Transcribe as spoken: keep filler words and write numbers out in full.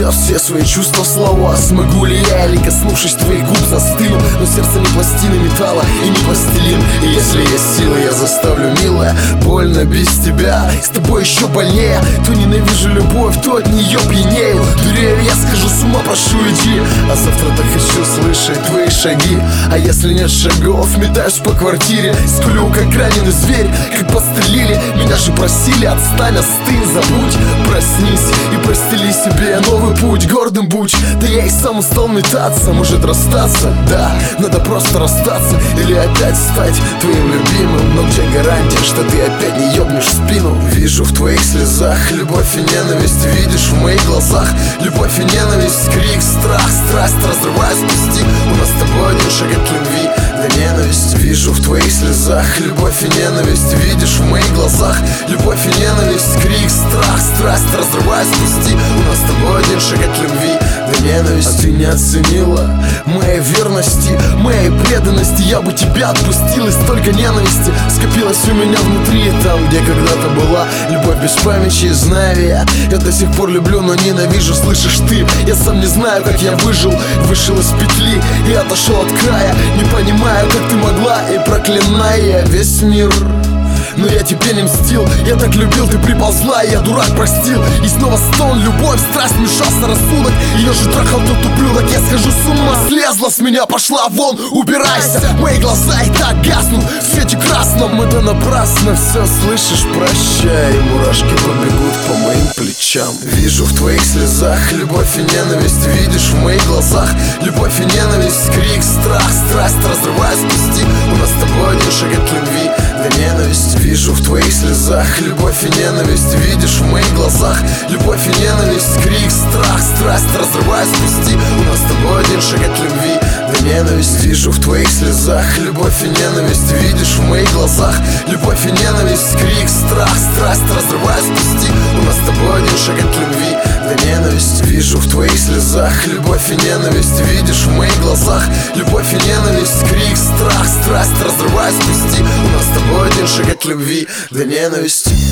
передав все свои чувства в слова. Смогу ли я, или коснувшись твоих губ застыну? Но сердце не пластины металла и не пластилин. И если есть силы, я заставлю, милая. Больно без тебя, с тобой еще больнее. То ненавижу любовь, то от нее пьянею. Дурею, я скажу, с ума прошу, иди. А завтра так хочу слышать твои шаги. А если нет шагов, метаюсь по квартире. Скулю, как раненый зверь, как подстрелили. Меня же просили, отстань, остынь, забудь. Проснись и простели себе новый путь. Гордым будь, да я и сам устал метаться. Может расстаться, да, надо просто расстаться. Или опять стать твоим любимым. Но где гарантия, что ты опять не ёбнешь в спину? Вижу в твоих слезах любовь и ненависть. Видишь в моих глазах любовь и ненависть. Крик, страх, страсть, разрывая спусти. У нас с тобой один шаг от любви до ненависти. Вижу в твоих слезах любовь и ненависть. Видишь в моих глазах любовь и ненависть. Крик, страх, страсть, разрывая спусти. У нас с тобой один шаг от любви до ненависти. А ты не оценила моей верности, моей преданности. Я бы тебя отпустил, и столько ненависти скопилось у меня внутри. Там, где когда-то была любовь без памяти. Знаю я, я до сих пор люблю, но ненавижу. Слышишь ты, я сам не знаю, как я выжил. Вышел из петли и отошел от края. Не понимаю, как ты могла, и проклиная весь мир. Но я тебе не мстил, я так любил, ты приползла, и я дурак простил. И снова стон, любовь, страсть, мешался рассудок. Ее же трахал тот ублюдок, я схожу с ума. Слезла с меня, пошла вон, убирайся. Мои глаза и так гаснут в свете красном. Это напрасно, все слышишь, прощай. Мурашки побегут по моим плечам. Вижу в твоих слезах любовь и ненависть. Видишь в моих глазах любовь и ненависть. Крик, страх, страсть, разрывая спусти. У нас с тобой один шаг от любви до ненависти. Вижу в твоих слезах любовь и ненависть. Видишь в моих глазах любовь и ненависть. Крик, страх, страсть, разрывая спусти. У нас с тобой один шаг от любви до ненависти. Вижу в твоих слезах любовь и ненависть. Видишь в моих глазах любовь и ненависть. Крик, страх, страсть, разрывая спусти. У нас с тобой один шаг от любви до ненависти. Вижу в твоих слезах любовь и ненависть. Видишь в моих глазах любовь и ненависть. Крик, страх, страсть, разрывая спусти. У нас с тобой один шаг от любви до ненависти.